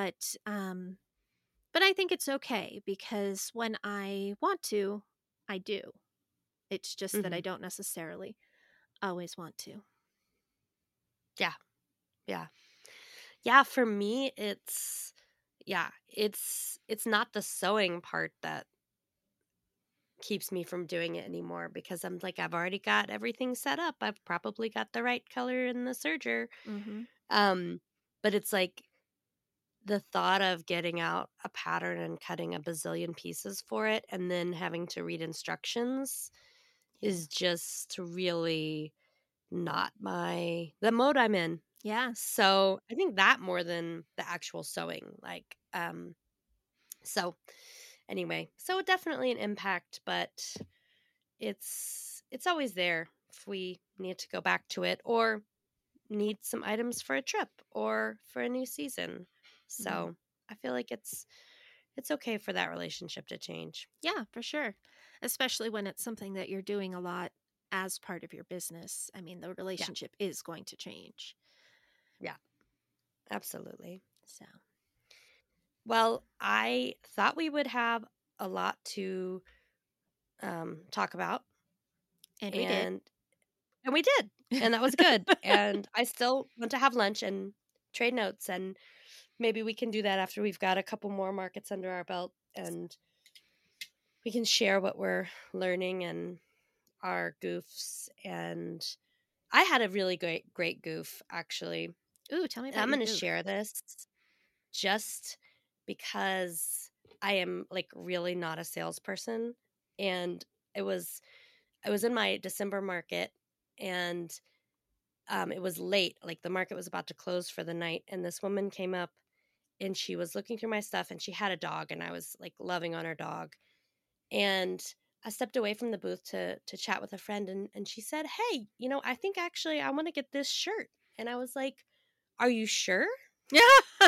but I think it's okay because when I want to, I do. It's just that I Mhm. don't necessarily always want to. Yeah. Yeah. Yeah, for me it's not the sewing part that keeps me from doing it anymore because I'm like I've already got everything set up. I've probably got the right color in the serger. Mhm. Um but it's like the thought of getting out a pattern and cutting a bazillion pieces for it and then having to read instructions Yeah. is just really not the mode I'm in. Yeah. So I think that more than the actual sewing. So anyway, so definitely an impact, but it's always there if we need to go back to it or need some items for a trip or for a new season. Mhm. So I feel like it's okay for that relationship to change. Yeah, for sure. Especially when it's something that you're doing a lot as part of your business. I mean, the Yeah. relationship is going to change. Yeah. Absolutely. So, Well, I thought we would have a lot to talk about, and we did. and we did, and that was good. And I still want to have lunch and trade notes, and maybe we can do that after we've got a couple more markets under our belt, and we can share what we're learning and our goofs. And I had a really great goof actually. Ooh, tell me And about I'm your going to goof. share this just because I am like really not a salesperson, and it was I was in my December market, and it was late, like the market was about to close for the night, and this woman came up and she was looking through my stuff, and she had a dog, and I was like loving on her dog. And I stepped away from the booth to chat with a friend, and she said, "Hey, I think actually I want to get this shirt." And I was like, "Are you sure?" Yeah.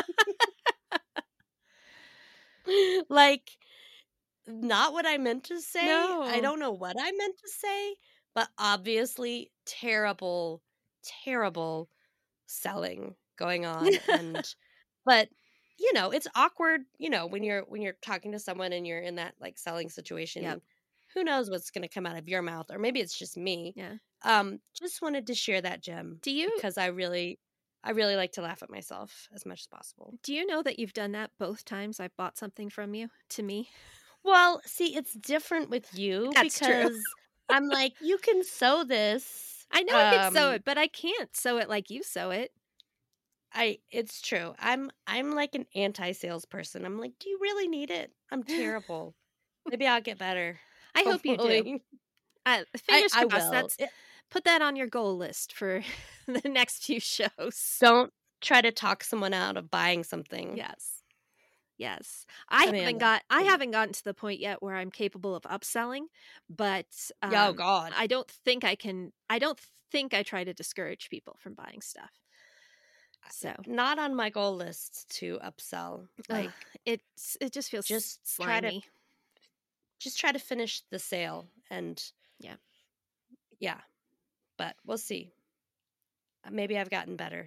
Like, not what I meant to say. I No. don't know what I meant to say, but obviously terrible, terrible selling going on. And but it's awkward, when you're talking to someone and you're in that like selling situation. Yep. Who knows what's going to come out of your mouth, or maybe it's just me. Yeah. Just wanted to share that gem Do you because I really like to laugh at myself as much as possible. do you know that you've done that both times I bought something from you to me? Well, see, it's different with you That's true. because I'm like, you can sew this. I know I can sew it, but I can't sew it like you sew it. It's true. I'm like an anti-salesperson. I'm like, do you really need it? I'm terrible. Maybe I'll get better. I hope you do. Hopefully. Fingers I crossed. will. Put that on your goal list for the next few shows. Don't try to talk someone out of buying something. Yes. I Amanda. haven't gotten to the point yet where I'm capable of upselling, but Oh God. I don't think I try to discourage people from buying stuff. So Not on my goal list to upsell. Like it just feels just slimy. try to finish the sale, and yeah. But we'll see. Maybe I've gotten better.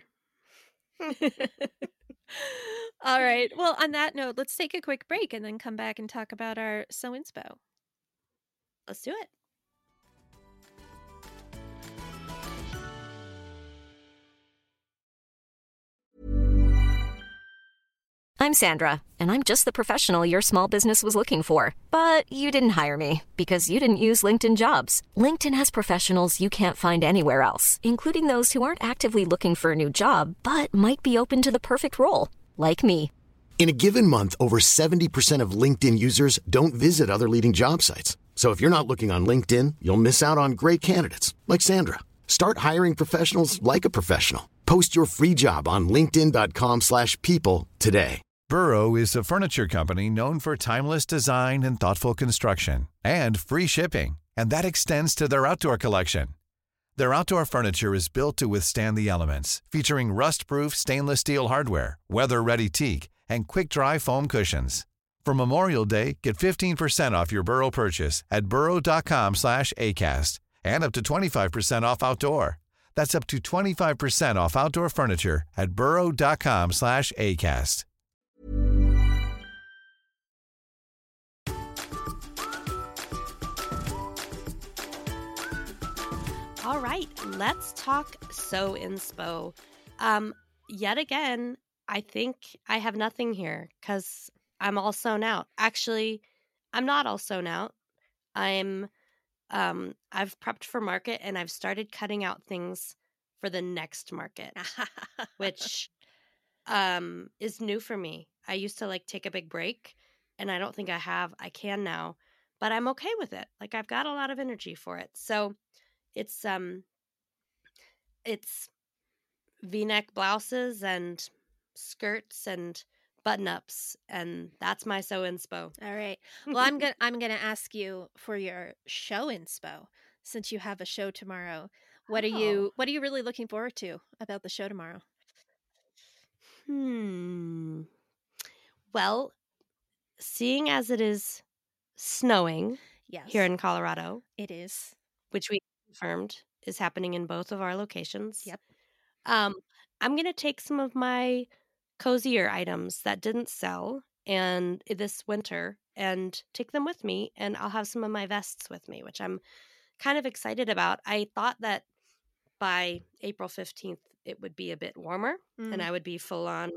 All right. Well, on that note, let's take a quick break and then come back and talk about our Sew Inspo. Let's do it. I'm Sandra, and I'm just the professional your small business was looking for. But you didn't hire me because you didn't use LinkedIn Jobs. LinkedIn has professionals you can't find anywhere else, including those who aren't actively looking for a new job, but might be open to the perfect role, like me. In a given month, over 70% of LinkedIn users don't visit other leading job sites. So if you're not looking on LinkedIn, you'll miss out on great candidates like Sandra. Start hiring professionals like a professional. Post your free job on linkedin.com/people today. Burrow is a furniture company known for timeless design and thoughtful construction and free shipping, and that extends to their outdoor collection. Their outdoor furniture is built to withstand the elements, featuring rust-proof stainless steel hardware, weather-ready teak, and quick-dry foam cushions. For Memorial Day, get 15% off your Burrow purchase at burrow.com/acast, and up to 25% off outdoor. That's up to 25% off outdoor furniture at burrow.com/acast. All right, let's talk Sew Inspo. Yet again, I think I have nothing here because I'm all sewn out. Actually, I'm not all sewn out. I've prepped for market, and I've started cutting out things for the next market, which is new for me. I used to like take a big break, and I don't think I can now, but I'm okay with it. Like I've got a lot of energy for it. So it's V-neck blouses and skirts and button-ups, and that's my Sew Inspo. All right. Well, I'm gonna ask you for your show inspo since you have a show tomorrow. What are you really looking forward to about the show tomorrow? Well, seeing as it is snowing Yes. here in Colorado, It is. which we confirmed is happening in both of our locations. Yep. I'm going to take some of my cozier items that didn't sell and this winter and take them with me, and I'll have some of my vests with me, which I'm kind of excited about. I thought that by April 15th it would be a bit warmer and I would be full on,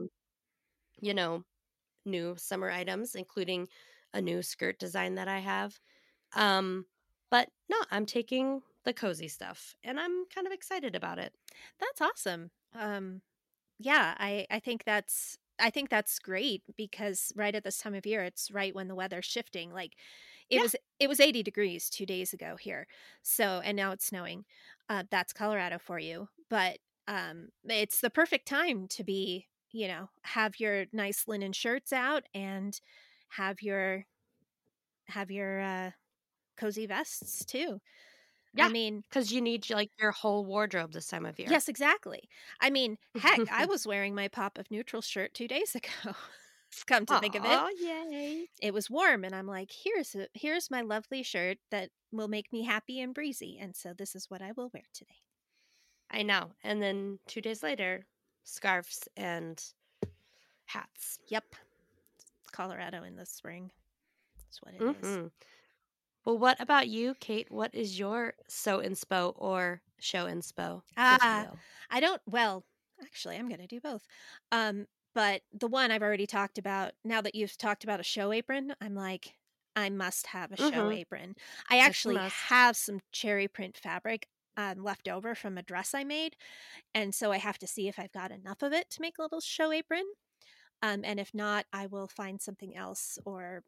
new summer items, including a new skirt design that I have. But no, I'm taking the cozy stuff, and I'm kind of excited about it. That's awesome. Yeah, I think that's great because right at this time of year, it's right when the weather's shifting. Like it was 80 degrees 2 days ago here. So, and now it's snowing. That's Colorado for you. But it's the perfect time to be, have your nice linen shirts out and have your cozy vests too. Yeah, I mean, because you need like your whole wardrobe this time of year. yes, exactly. I mean, heck, I was wearing my Pop of Neutral shirt 2 days ago. Come to think of it. Oh, yay. It was warm and I'm like, here's my lovely shirt that will make me happy and breezy, and so this is what I will wear today. I know. And then 2 days later, scarves and hats. Yep. It's Colorado in the spring. That's what it is. Well, what about you, Kate? What is your sew inspo or show inspo? I don't, well, actually, I'm going to do both. But the one I've already talked about, now that you've talked about a show apron, I'm like, I must have a show apron. I actually have some cherry print fabric left over from a dress I made. And so I have to see if I've got enough of it to make a little show apron. And if not, I will find something else or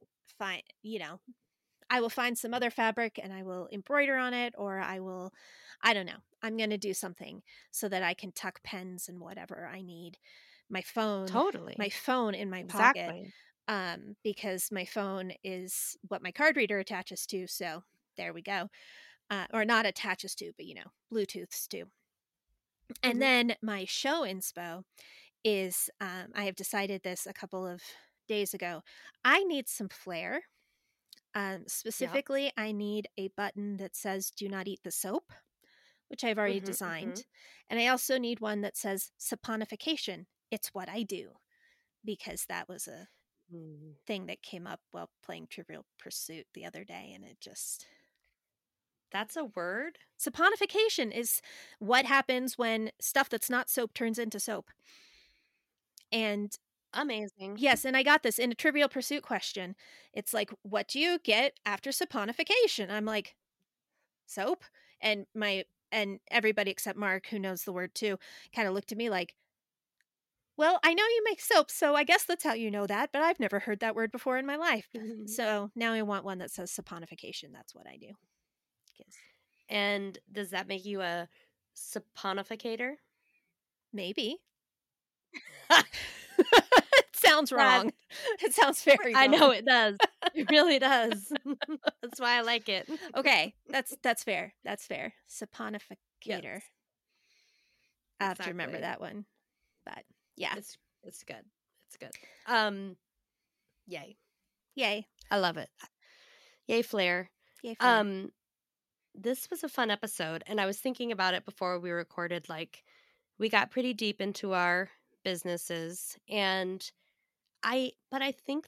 I will find some other fabric and I will embroider on it, or I don't know. I'm going to do something so that I can tuck pens and whatever I need. My phone in my pocket, because my phone is what my card reader attaches to. So there we go. Or not attaches to, but Bluetooths to. And then my show inspo is, I have decided this a couple of days ago. I need some flair. Specifically, I need a button that says "Do not eat the soap," which I've already designed. And I also need one that says "Saponification. It's what I do," because that was a thing that came up while playing Trivial Pursuit the other day, and it just... That's a word? Saponification is what happens when stuff that's not soap turns into soap. And amazing. Yes, and I got this in a Trivial Pursuit question. It's like, what do you get after saponification? I'm like, soap? And everybody except Mark, who knows the word too, kind of looked at me like, well, I know you make soap, so I guess that's how you know that, but I've never heard that word before in my life. So now I want one that says saponification. That's what I do. And does that make you a saponificator? Maybe. It sounds wrong. It sounds very wrong. I know it does. It really does. That's why I like it. Okay, that's fair. That's fair. Saponificator. Yes. I have to remember that one. But yeah, it's good. It's good. Yay! I love it. Yay, flair. Yay, flair. This was a fun episode, and I was thinking about it before we recorded. Like, we got pretty deep into our businesses, and I think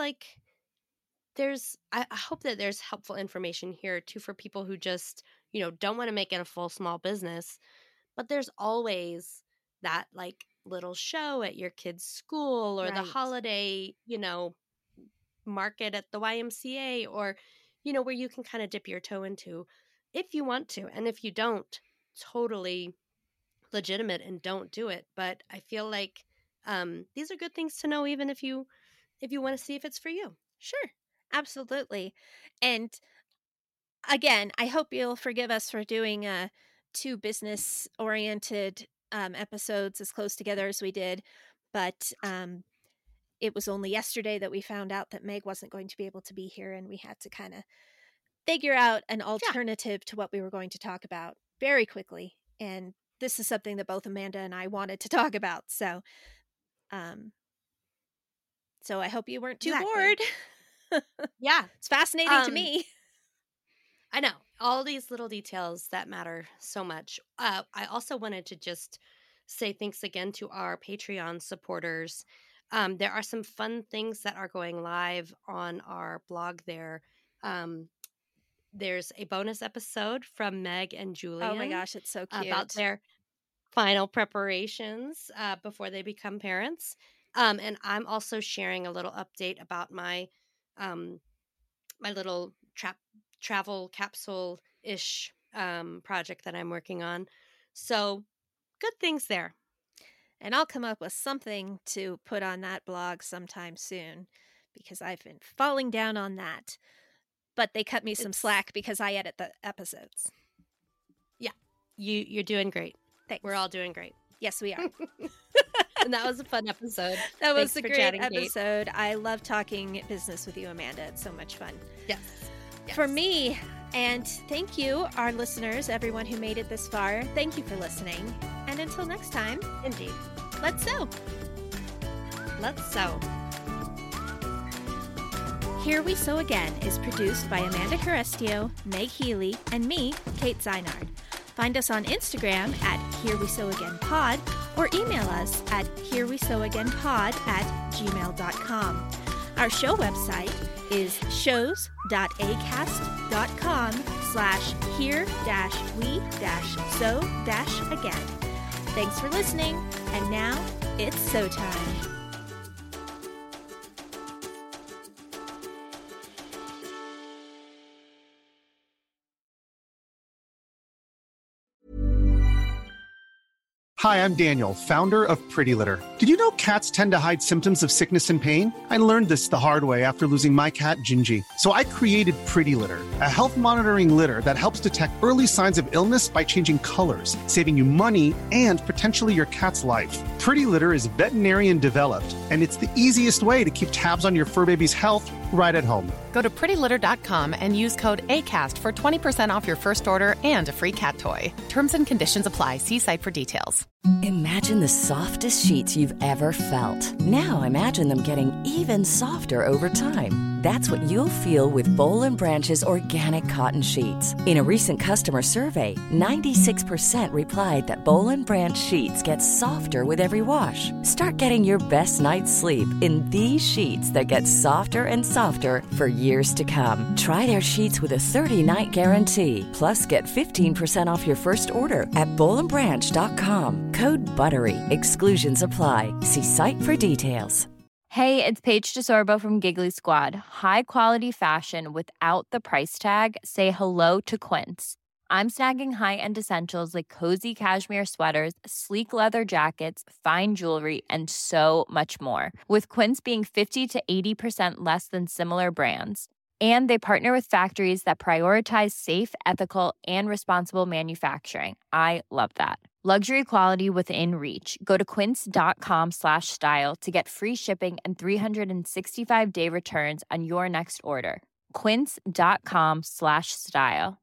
I hope that there's helpful information here too for people who just, don't want to make it a full small business, but there's always that like little show at your kid's school or the holiday, market at the YMCA, or, where you can kind of dip your toe into if you want to. And if you don't, totally legitimate and don't do it. But I feel like these are good things to know, even if you want to see if it's for you. Sure. Absolutely. And again, I hope you'll forgive us for doing 2 business oriented episodes as close together as we did. But it was only yesterday that we found out that Meg wasn't going to be able to be here, and we had to kind of figure out an alternative to what we were going to talk about very quickly. And this is something that both Amanda and I wanted to talk about. So I hope you weren't too bored. Yeah. It's fascinating to me. I know. All these little details that matter so much. I also wanted to just say thanks again to our Patreon supporters. There are some fun things that are going live on our blog there. There's a bonus episode from Meg and Julian. Oh my gosh, it's so cute. About their final preparations before they become parents. And I'm also sharing a little update about my my little travel capsule-ish project that I'm working on. So good things there. And I'll come up with something to put on that blog sometime soon, because I've been falling down on that. But they cut me some slack because I edit the episodes. Yeah, you're doing great. Thanks. We're all doing great. Yes, we are. And that was a fun episode. That was Thanks a for great chatting, Kate. episode. I love talking business with you, Amanda. It's so much fun. Yes. Yes. For me, and thank you, our listeners, everyone who made it this far. Thank you for listening. And until next time, Indeed. let's sew. Let's sew. Here We Sew Again is produced by Amanda Carestio, Meg Healy, and me, Kate Zeinard. Find us on Instagram at Here We Sew Again Pod or email us at herewesewagainpod@gmail.com. Our show website is shows.acast.com/here-we-sew-again. Thanks for listening, and now it's sew time. Hi, I'm Daniel, founder of Pretty Litter. Did you know cats tend to hide symptoms of sickness and pain? I learned this the hard way after losing my cat, Gingy. So I created Pretty Litter, a health monitoring litter that helps detect early signs of illness by changing colors, saving you money and potentially your cat's life. Pretty Litter is veterinarian developed, and it's the easiest way to keep tabs on your fur baby's health right at home. Go to prettylitter.com and use code ACAST for 20% off your first order and a free cat toy. Terms and conditions apply. See site for details. Imagine the softest sheets you've ever felt. Now imagine them getting even softer over time. That's what you'll feel with Boll & Branch's organic cotton sheets. In a recent customer survey, 96% replied that Boll & Branch sheets get softer with every wash. Start getting your best night's sleep in these sheets that get softer and softer for years to come. Try their sheets with a 30-night guarantee. Plus, get 15% off your first order at bollandbranch.com. Code BUTTERY. Exclusions apply. See site for details. Hey, it's Paige DeSorbo from Giggly Squad. High quality fashion without the price tag. Say hello to Quince. I'm snagging high-end essentials like cozy cashmere sweaters, sleek leather jackets, fine jewelry, and so much more. With Quince being 50 to 80% less than similar brands. And they partner with factories that prioritize safe, ethical, and responsible manufacturing. I love that. Luxury quality within reach. Go to quince.com/style to get free shipping and 365-day returns on your next order. Quince.com/style.